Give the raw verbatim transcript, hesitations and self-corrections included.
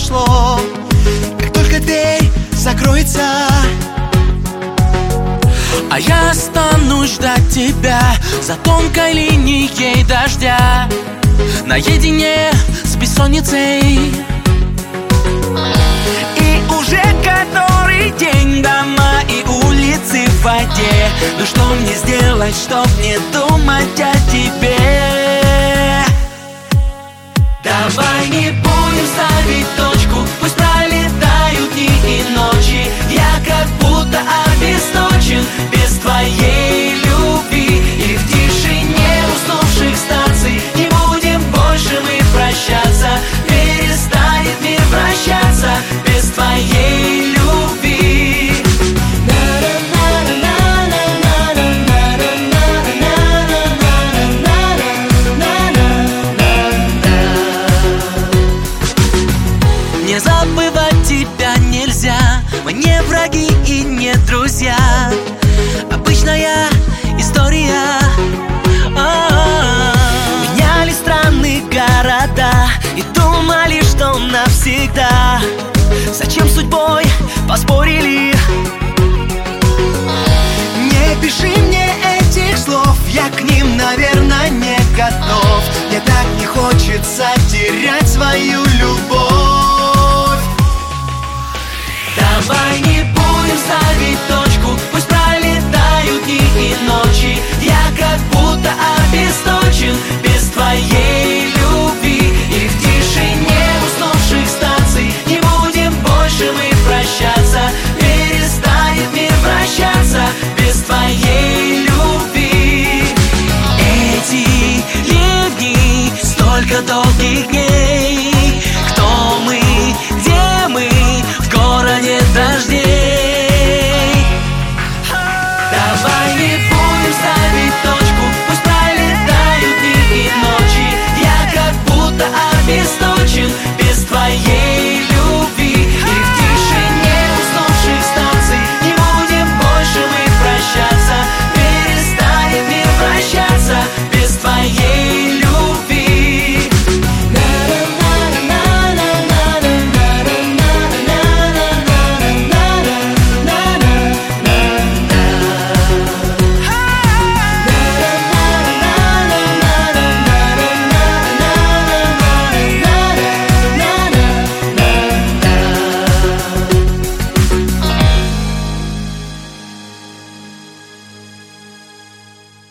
произошло. Как только дверь закроется, а я останусь ждать тебя за тонкой линией дождя, наедине с бессонницей. И уже который день дома и улицы в воде. Ну что мне сделать, чтоб не думать о тебе? Давай не будем ставить точку, пусть пролетают дни и ночи. Я как будто обесточен без твоей любви. И в тишине уснувших станций не будем больше мы прощаться. Перестанет мир вращаться без твоей любви. Не забывать тебя нельзя, мы не враги и не друзья. Обычная история. А-а-а. Меняли страны, города и думали, что навсегда. Зачем судьбой поспорили? не пиши мне этих слов, я к ним, наверное, не готов. Мне так не хочется терять свою любовь.